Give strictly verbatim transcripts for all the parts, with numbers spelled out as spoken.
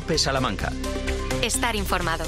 COPE Salamanca. Estar informado.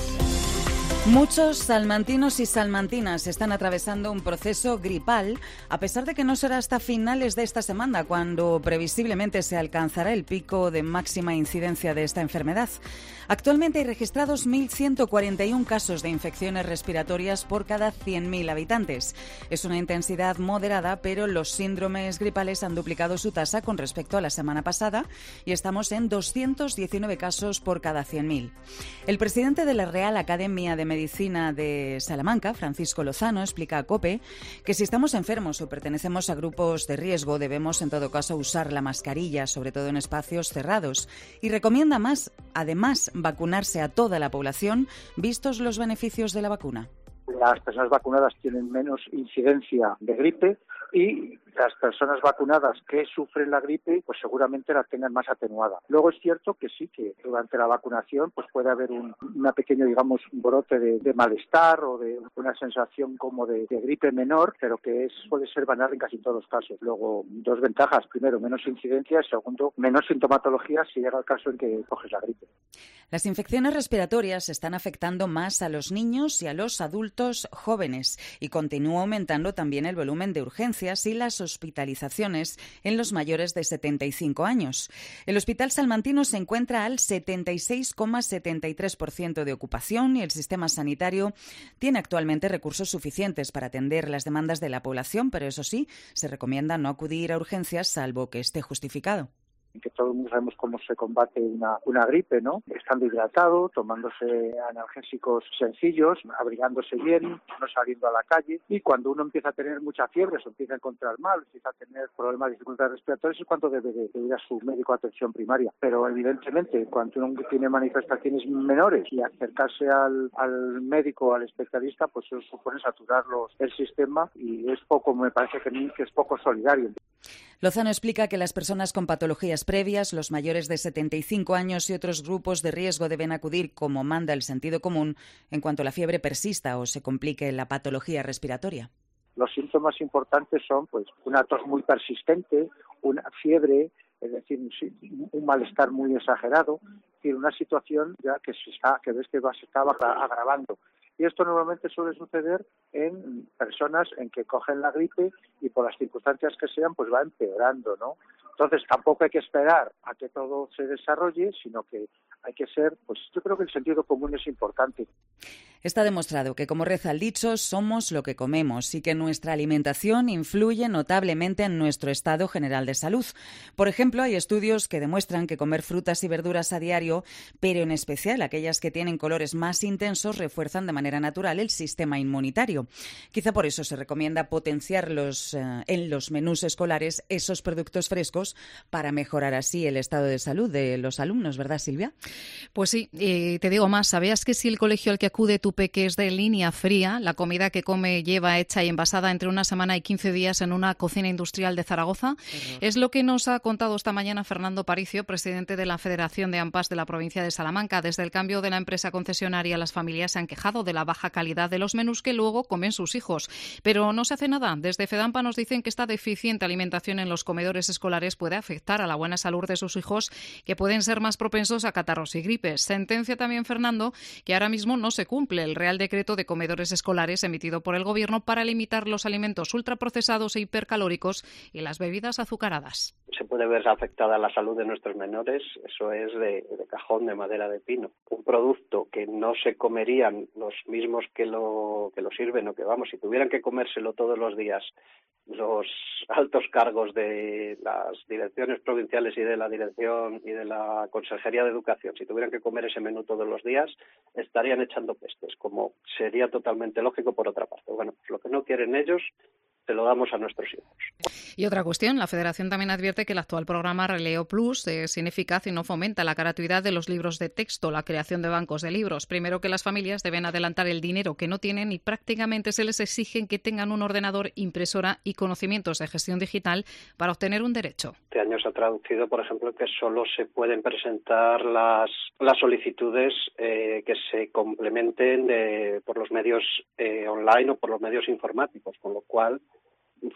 Muchos salmantinos y salmantinas están atravesando un proceso gripal, a pesar de que no será hasta finales de esta semana cuando previsiblemente se alcanzará el pico de máxima incidencia de esta enfermedad. Actualmente hay registrados mil ciento cuarenta y uno casos de infecciones respiratorias por cada cien mil habitantes. Es una intensidad moderada, pero los síndromes gripales han duplicado su tasa con respecto a la semana pasada y estamos en doscientos diecinueve casos por cada cien mil. El presidente de la Real Academia de Medicina de Salamanca, Francisco Lozano, explica a COPE que si estamos enfermos o pertenecemos a grupos de riesgo debemos en todo caso usar la mascarilla, sobre todo en espacios cerrados, y recomienda más, además, vacunarse a toda la población, vistos los beneficios de la vacuna. Las personas vacunadas tienen menos incidencia de gripe y las personas vacunadas que sufren la gripe pues seguramente la tengan más atenuada. Luego es cierto que sí, que durante la vacunación pues puede haber un una pequeño, digamos, brote de, de malestar o de una sensación como de, de gripe menor, pero que es, puede ser banal en casi todos los casos. Luego, dos ventajas. Primero, menos incidencia. Segundo, menos sintomatología si llega el caso en que coges la gripe. Las infecciones respiratorias están afectando más a los niños y a los adultos jóvenes y continúa aumentando también el volumen de urgencias y las hospitalizaciones en los mayores de setenta y cinco años. El Hospital Salmantino se encuentra al setenta y seis coma setenta y tres por ciento de ocupación y el sistema sanitario tiene actualmente recursos suficientes para atender las demandas de la población, pero eso sí, se recomienda no acudir a urgencias salvo que esté justificado. Que todos sabemos cómo se combate una, una gripe, ¿no? Estando hidratado, tomándose analgésicos sencillos, abrigándose bien, no saliendo a la calle. Y cuando uno empieza a tener mucha fiebre, se empieza a encontrar mal, empieza a tener problemas, dificultades respiratorias, es cuando debe de, de ir a su médico de atención primaria. Pero evidentemente, cuando uno tiene manifestaciones menores y acercarse al, al médico, al especialista, pues eso supone saturar los, el sistema y es poco, me parece que, que es poco solidario. Lozano explica que las personas con patologías previas, los mayores de setenta y cinco años y otros grupos de riesgo deben acudir como manda el sentido común en cuanto la fiebre persista o se complique la patología respiratoria. Los síntomas importantes son pues una tos muy persistente, una fiebre, es decir, un malestar muy exagerado, es decir, una situación ya que se está, que ves que va, se estaba agravando. Y esto normalmente suele suceder en personas en que cogen la gripe y por las circunstancias que sean, pues va empeorando, ¿no? Entonces tampoco hay que esperar a que todo se desarrolle, sino que hay que ser, pues yo creo que el sentido común es importante. Está demostrado que, como reza el dicho, somos lo que comemos y que nuestra alimentación influye notablemente en nuestro estado general de salud. Por ejemplo, hay estudios que demuestran que comer frutas y verduras a diario, pero en especial aquellas que tienen colores más intensos, refuerzan de manera natural el sistema inmunitario. Quizá por eso se recomienda potenciar los, eh, en los menús escolares esos productos frescos para mejorar así el estado de salud de los alumnos, ¿verdad, Silvia? Pues sí, eh, te digo más. ¿Sabías que si el colegio al que acude tu peque es de línea fría, la comida que come lleva hecha y envasada entre una semana y quince días en una cocina industrial de Zaragoza? Uh-huh. Es lo que nos ha contado esta mañana Fernando Paricio, presidente de la Federación de AMPAs de la provincia de Salamanca. Desde el cambio de la empresa concesionaria, las familias se han quejado de la baja calidad de los menús que luego comen sus hijos. Pero no se hace nada. Desde FEDAMPA nos dicen que esta deficiente alimentación en los comedores escolares puede afectar a la buena salud de sus hijos, que pueden ser más propensos a catarros y gripes. Sentencia también Fernando que ahora mismo no se cumple el Real Decreto de Comedores Escolares emitido por el Gobierno para limitar los alimentos ultraprocesados e hipercalóricos y las bebidas azucaradas. Se puede ver afectada la salud de nuestros menores, eso es de, de cajón, de madera de pino. Un producto que no se comerían los mismos que lo, que lo sirven o que, vamos, si tuvieran que comérselo todos los días los altos cargos de las direcciones provinciales y de la dirección y de la Consejería de Educación, si tuvieran que comer ese menú todos los días, estarían echando pestes, como sería totalmente lógico por otra parte. Bueno, pues lo que no quieren ellos se lo damos a nuestros hijos. Y otra cuestión, la Federación también advierte que el actual programa Releo Plus es ineficaz y no fomenta la gratuidad de los libros de texto, la creación de bancos de libros. Primero, que las familias deben adelantar el dinero que no tienen y prácticamente se les exige que tengan un ordenador, impresora y conocimientos de gestión digital para obtener un derecho. Este año se ha traducido, por ejemplo, que solo se pueden presentar las, las solicitudes eh, que se complementen de, por los medios eh, online o por los medios informáticos, con lo cual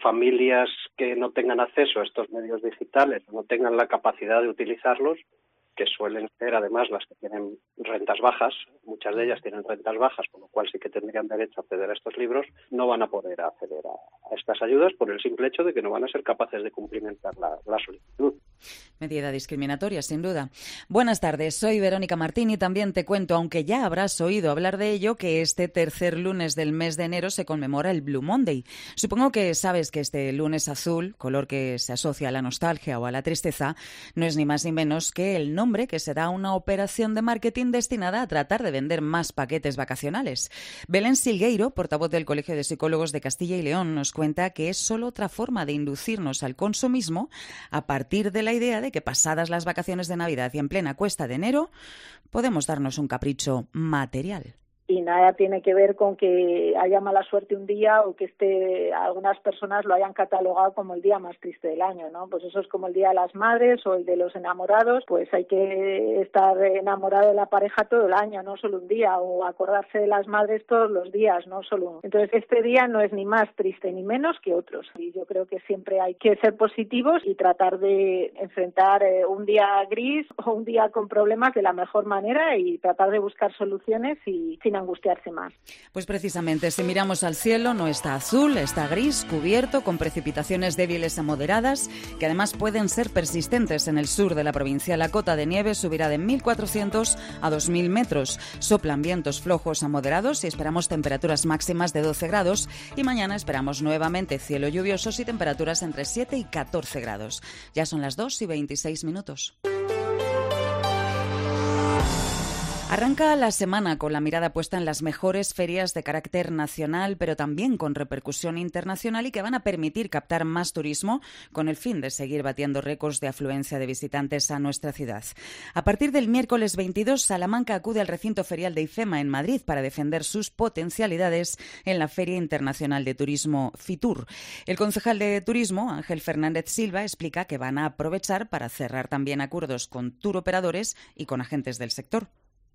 familias que no tengan acceso a estos medios digitales, no tengan la capacidad de utilizarlos, que suelen ser además las que tienen rentas bajas, muchas de ellas tienen rentas bajas, con lo cual sí que tendrían derecho a acceder a estos libros, no van a poder acceder a, a estas ayudas por el simple hecho de que no van a ser capaces de cumplimentar la, la solicitud. Medida discriminatoria, sin duda. Buenas tardes, soy Verónica Martín y también te cuento, aunque ya habrás oído hablar de ello, que este tercer lunes del mes de enero se conmemora el Blue Monday. Supongo que sabes que este lunes azul, color que se asocia a la nostalgia o a la tristeza, no es ni más ni menos que el nombre que se da a una operación de marketing destinada a tratar de vender más paquetes vacacionales. Belén Silgueiro, portavoz del Colegio de Psicólogos de Castilla y León, nos cuenta que es solo otra forma de inducirnos al consumismo a partir de la idea de que pasadas las vacaciones de Navidad y en plena cuesta de enero, podemos darnos un capricho material. Y nada tiene que ver con que haya mala suerte un día o que este, algunas personas lo hayan catalogado como el día más triste del año, ¿no? Pues eso es como el Día de las Madres o el de los enamorados, pues hay que estar enamorado de la pareja todo el año, no solo un día, o acordarse de las madres todos los días, no solo uno. Entonces este día no es ni más triste ni menos que otros. Y yo creo que siempre hay que ser positivos y tratar de enfrentar eh, un día gris o un día con problemas de la mejor manera y tratar de buscar soluciones y sin angustiarse más. Pues precisamente, si miramos al cielo, no está azul, está gris, cubierto, con precipitaciones débiles a moderadas, que además pueden ser persistentes en el sur de la provincia. La cota de nieve subirá de mil cuatrocientos a dos mil metros. Soplan vientos flojos a moderados y esperamos temperaturas máximas de doce grados. Y mañana esperamos nuevamente cielo lluvioso y temperaturas entre siete y catorce grados. Ya son las dos y veintiséis minutos. Arranca la semana con la mirada puesta en las mejores ferias de carácter nacional, pero también con repercusión internacional y que van a permitir captar más turismo con el fin de seguir batiendo récords de afluencia de visitantes a nuestra ciudad. A partir del miércoles veintidós, Salamanca acude al recinto ferial de IFEMA en Madrid para defender sus potencialidades en la Feria Internacional de Turismo FITUR. El concejal de Turismo, Ángel Fernández Silva, explica que van a aprovechar para cerrar también acuerdos con turoperadores y con agentes del sector.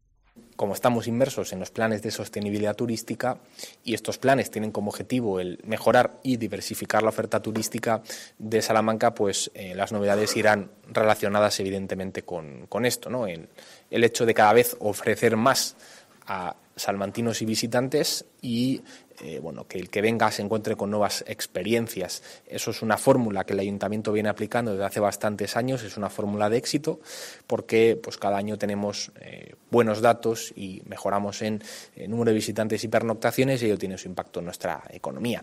Como estamos inmersos en los planes de sostenibilidad turística y estos planes tienen como objetivo el mejorar y diversificar la oferta turística de Salamanca, pues eh, las novedades irán relacionadas evidentemente con, con esto, ¿no? El, el hecho de cada vez ofrecer más a salmantinos y visitantes y eh, bueno, que el que venga se encuentre con nuevas experiencias. Eso es una fórmula que el Ayuntamiento viene aplicando desde hace bastantes años, es una fórmula de éxito porque pues cada año tenemos eh, buenos datos y mejoramos en el número de visitantes y pernoctaciones y ello tiene su impacto en nuestra economía.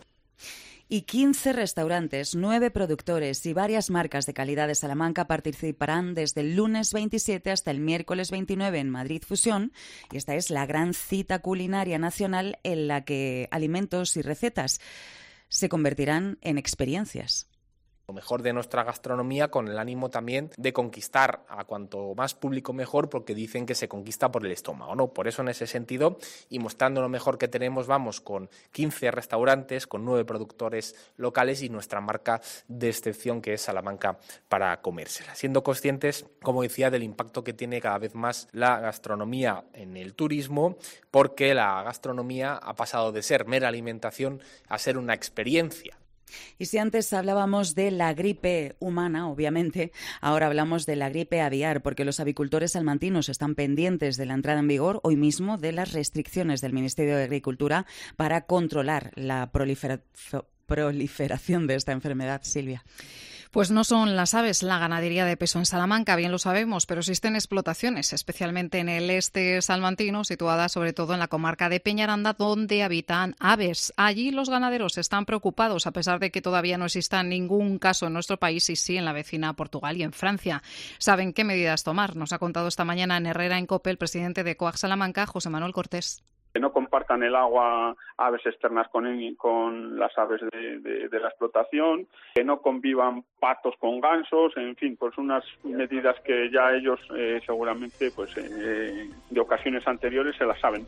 Y quince restaurantes, nueve productores y varias marcas de calidad de Salamanca participarán desde el lunes veintisiete hasta el miércoles veintinueve en Madrid Fusión. Y esta es la gran cita culinaria nacional en la que alimentos y recetas se convertirán en experiencias. Lo mejor de nuestra gastronomía con el ánimo también de conquistar a cuanto más público mejor, porque dicen que se conquista por el estómago, ¿no? Por eso en ese sentido y mostrando lo mejor que tenemos vamos con quince restaurantes, con nueve productores locales y nuestra marca de excepción que es Salamanca para comérsela. Siendo conscientes, como decía, del impacto que tiene cada vez más la gastronomía en el turismo, porque la gastronomía ha pasado de ser mera alimentación a ser una experiencia. Y si antes hablábamos de la gripe humana, obviamente, ahora hablamos de la gripe aviar, porque los avicultores salmantinos están pendientes de la entrada en vigor hoy mismo de las restricciones del Ministerio de Agricultura para controlar la prolifera- proliferación de esta enfermedad. Silvia. Pues no son las aves la ganadería de peso en Salamanca, bien lo sabemos, pero existen explotaciones, especialmente en el este salmantino, situadas sobre todo en la comarca de Peñaranda, donde habitan aves. Allí los ganaderos están preocupados, a pesar de que todavía no exista ningún caso en nuestro país y sí en la vecina Portugal y en Francia. ¿Saben qué medidas tomar? Nos ha contado esta mañana en Herrera en COPE el presidente de COAG Salamanca, José Manuel Cortés. Que no compartan el agua aves externas con, con las aves de, de, de la explotación, que no convivan patos con gansos, en fin, pues unas medidas que ya ellos eh, seguramente pues eh, de ocasiones anteriores se las saben.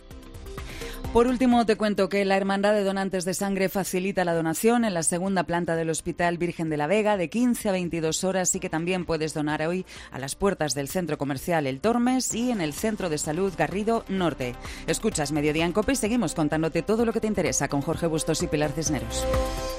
Por último, te cuento que la Hermandad de Donantes de Sangre facilita la donación en la segunda planta del Hospital Virgen de la Vega de quince a veintidós horas y que también puedes donar hoy a las puertas del Centro Comercial El Tormes y en el Centro de Salud Garrido Norte. Escuchas Mediodía en COPE y seguimos contándote todo lo que te interesa con Jorge Bustos y Pilar Cisneros.